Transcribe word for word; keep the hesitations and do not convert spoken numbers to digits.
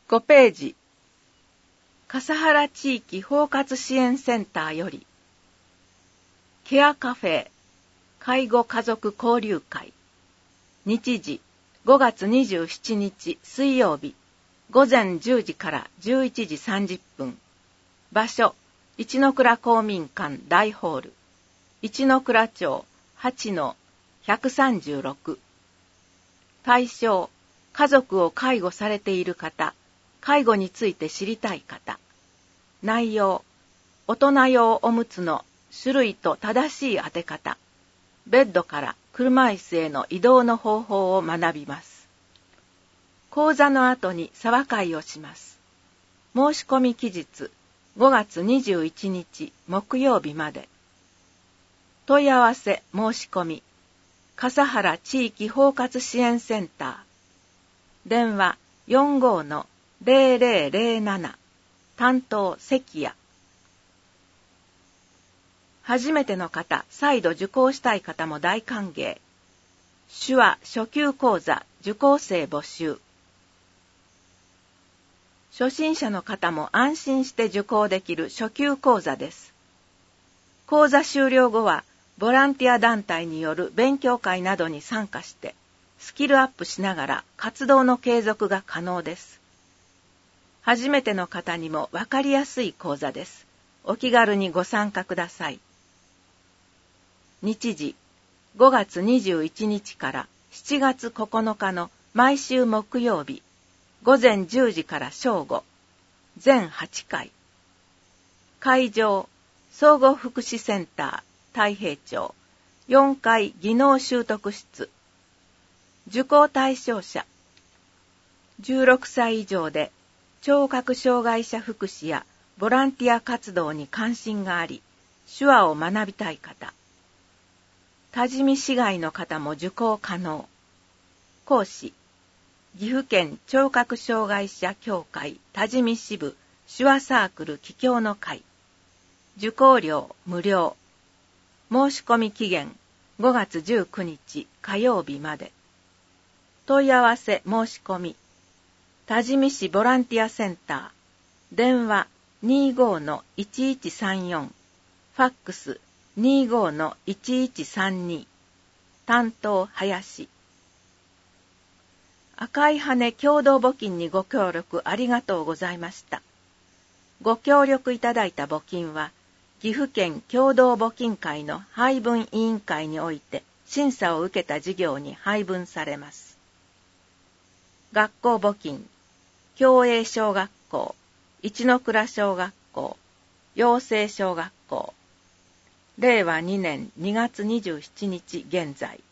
ごページ、笠原地域包括支援センターより、ケアカフェ介護家族交流会、日時ごがつにじゅうしちにち水曜日、午前じゅうじからじゅういちじさんじゅっぷん、場所、一ノ倉公民館大ホール、一ノ倉町 はちのひゃくさんじゅうろく、対象、家族を介護されている方、介護について知りたい方。内容、大人用おむつの種類と正しい当て方。ベッドから車椅子への移動の方法を学びます。講座の後に茶話会をします。申し込み期日、ごがつにじゅういちにち木曜日まで。問い合わせ申し込み、笠原地域包括支援センター。電話 よんごーのぜろぜろぜろなな、担当関谷。初めての方、再度受講したい方も大歓迎。手話初級講座受講生募集。初心者の方も安心して受講できる初級講座です。講座終了後は、ボランティア団体による勉強会などに参加して、スキルアップしながら活動の継続が可能です。初めての方にもわかりやすい講座です。お気軽にご参加ください。日時、ごがつにじゅういちにちからしちがつここのかの毎週木曜日、午前じゅうじから正午、全はちかい。会場、総合福祉センター、太平町、よんかい技能習得室。受講対象者、じゅうろくさい以上で、聴覚障害者福祉やボランティア活動に関心があり、手話を学びたい方。多治見市外の方も受講可能。講師、岐阜県聴覚障害者協会多治見支部手話サークル帰郷の会。受講料無料。申し込み期限ごがつじゅうくにち火曜日まで。問い合わせ申し込み。多治見市ボランティアセンター。電話 にじゅうごのいちいちさんよん。ファックス にじゅうごのいちいちさんに。担当林。赤い羽共同募金にご協力ありがとうございました。ご協力いただいた募金は、岐阜県共同募金会の配分委員会において審査を受けた事業に配分されます。学校募金、共栄小学校、一ノ倉小学校、養成小学校、れいわにねんにがつにじゅうしちにち現在。